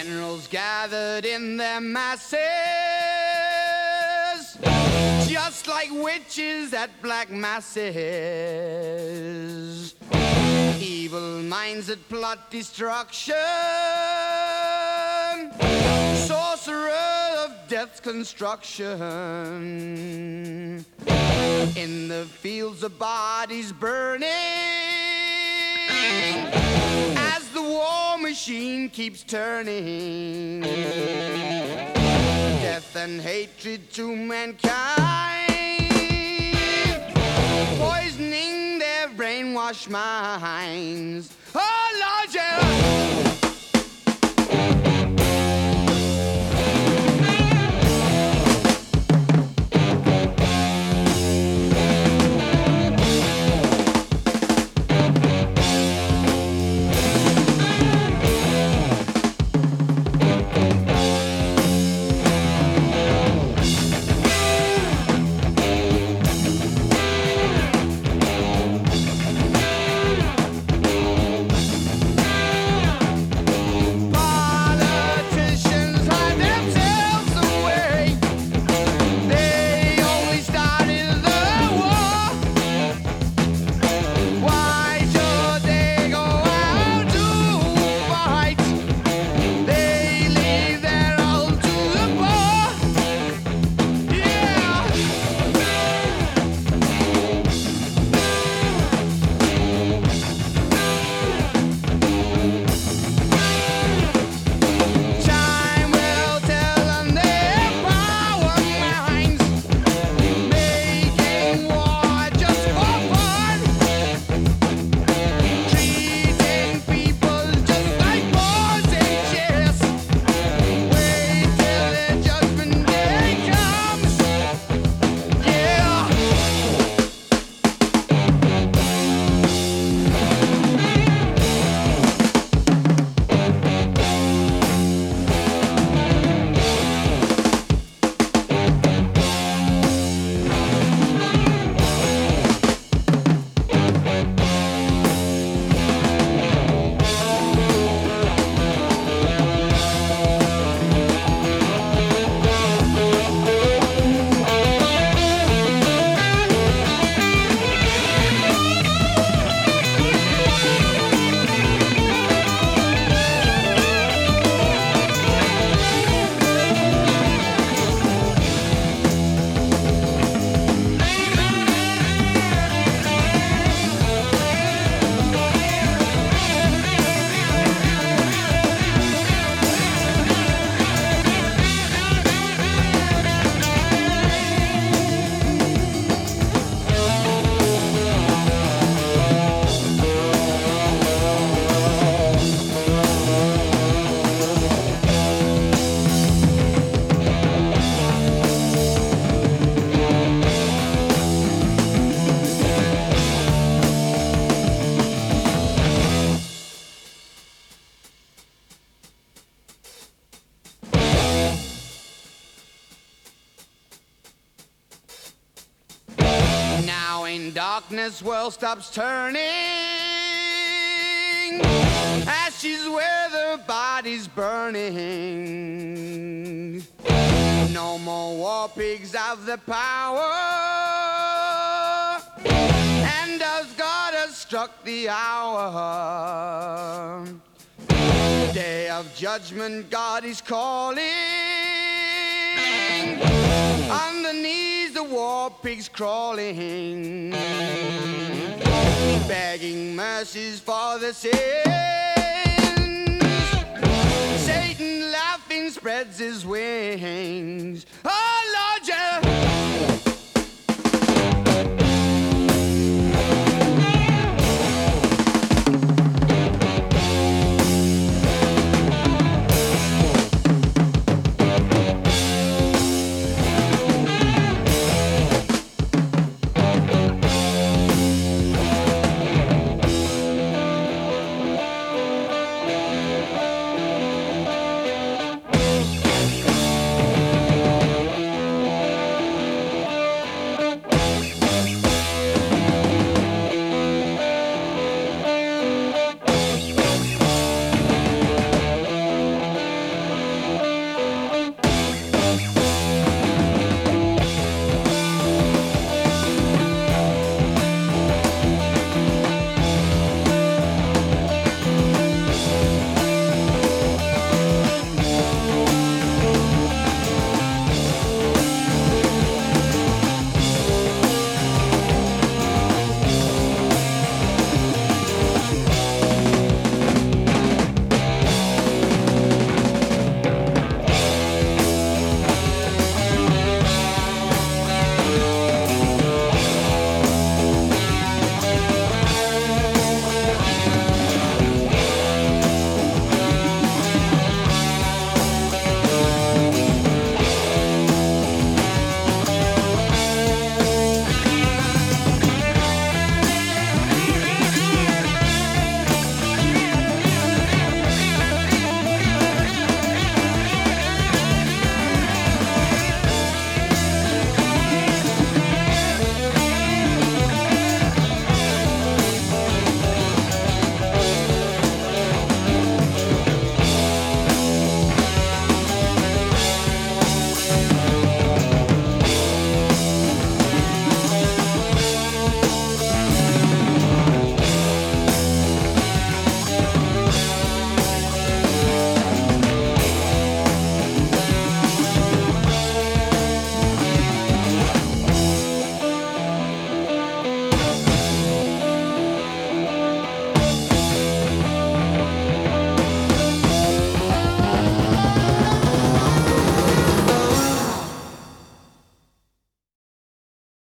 Generals gathered in their masses, just like witches at black masses. Evil minds that plot destruction, sorcerer of death's construction. In the fields of bodies burning, as the war machine keeps turning. Death and hatred to mankind, poisoning their brainwashed minds. Oh Lord, yeah. Darkness world stops turning, ashes where the body's burning. No more war pigs have the power, and as God has struck the hour, day of judgment God is calling. Underneath the war pigs crawling, begging mercies for the sins. Satan laughing spreads his wings. Oh Lord, yeah.